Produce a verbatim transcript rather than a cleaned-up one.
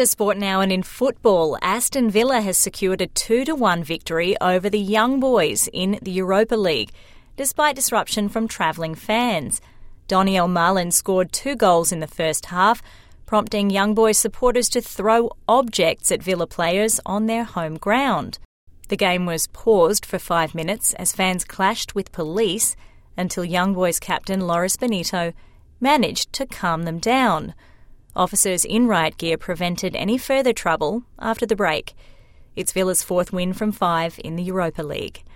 To sport now, and in football, Aston Villa has secured a two to one victory over the Young Boys in the Europa League, despite disruption from travelling fans. Doniel Marlin scored two goals in the first half, prompting Young Boys supporters to throw objects at Villa players on their home ground. The game was paused for five minutes as fans clashed with police until Young Boys captain Loris Benito managed to calm them down. Officers in riot gear prevented any further trouble after the break. It's Villa's fourth win from five in the Europa League.